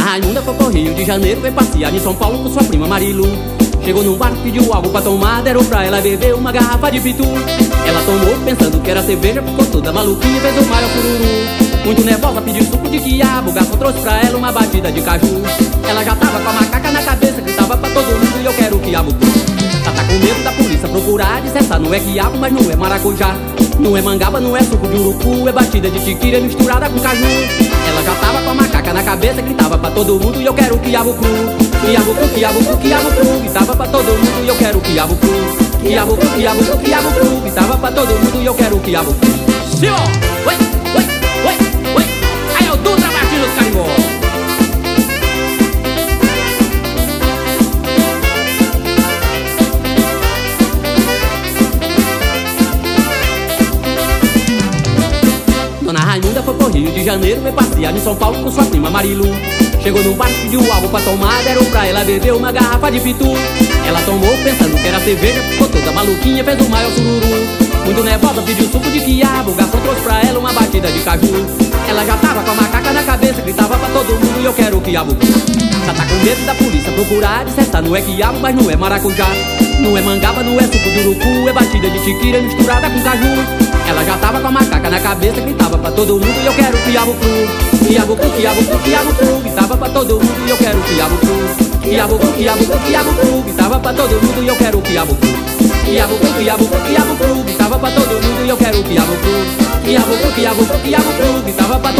Raimunda foi pro Rio de Janeiro, foi passear em São Paulo com sua prima Marilu. Chegou num bar, pediu algo pra tomar, deram pra ela beber uma garrafa de pitu. Ela tomou pensando que era cerveja, ficou toda maluquinha, fez o maior sururu. Muito nervosa, pediu suco de quiabo, o garçom trouxe pra ela uma batida de caju. Ela já tava com a macaca na cabeça, gritava pra todo mundo: e eu quero quiabo cru. Ela tá com medo da polícia procurar, disse: essa não é quiabo, mas não é maracujá. Não é mangaba, não é suco de urucu, é batida de tiquira misturada com caju. Ela já tava com a macaca na cabeça, gritava pra todo mundo: e eu quero quiabo cru. Quiabo cru, quiabo cru, quiabo cru, gritava pra todo mundo: e eu quero quiabo cru. Quiabo cru, quiabo cru, quiabo cru, gritava pra todo mundo: e eu quero quiabo cru. Senhor, oi, oi, oi, oi, aí é o Dutra Martins do Carimbó. Dona Raimunda foi pro Rio de Janeiro, foi passear em São Paulo com sua prima Marilu. Chegou num bar, pediu algo pra tomar, deram pra ela beber uma garrafa de pitu. Ela tomou pensando que era cerveja, ficou toda maluquinha, fez o maior sururu. Muito nervosa, pediu suco de quiabo, o garçom trouxe pra ela uma batida de caju. Ela já tava com a macaca na cabeça, gritava pra todo mundo: e eu quero quiabo cru. Já tá com medo da polícia procurar, disse: essa não é quiabo, mas não é maracujá. Não é mangaba, não é suco de urucu, é batida de tiquira misturada com caju. Ela já tava com a macaca na cabeça, gritava pra todo mundo: e eu quero quiabo cru. Quiabo cru, quiabo cru, quiabo cru, gritava pra todo mundo: e eu quero quiabo cru. Quiabo cru, quiabo cru, quiabo cru, gritava pra todo mundo: e eu quero quiabo cru. Quiabo cru, quiabo cru, quiabo cru, gritava pra todo mundo: e eu quero quiabo cru. Quiabo cru, quiabo cru, quiabo cru, gritava pra todo mundo.